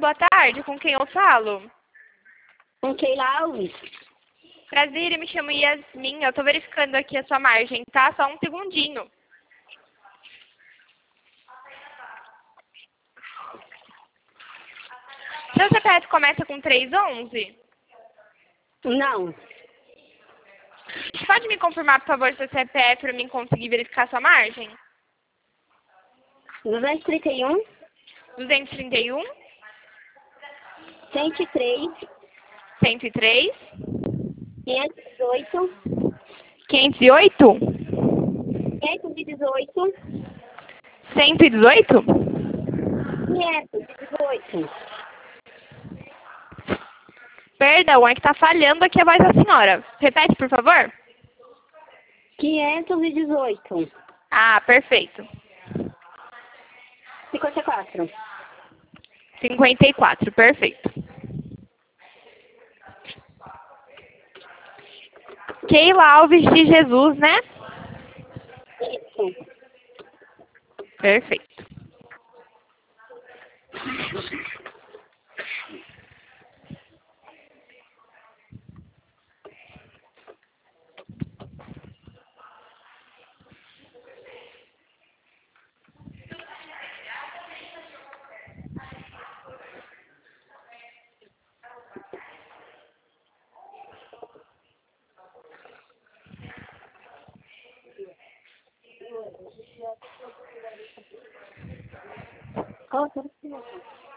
boa tarde. Com quem eu falo? Com Keila Alves. Prazer, eu me chamo Yasmin. Eu tô verificando aqui a sua margem, tá? Só um segundinho. Seu CPF começa com 311? Não. Pode me confirmar, por favor, seu CPF para mim conseguir verificar sua margem? 231, 231, 103, 103, 518, 508, 518, 118? 518. Perdão, é que tá falhando aqui a voz da senhora. Repete, por favor. 518. Ah, perfeito. 54. 54, perfeito. Keila Alves de Jesus, né? Isso. Perfeito. Qual a sua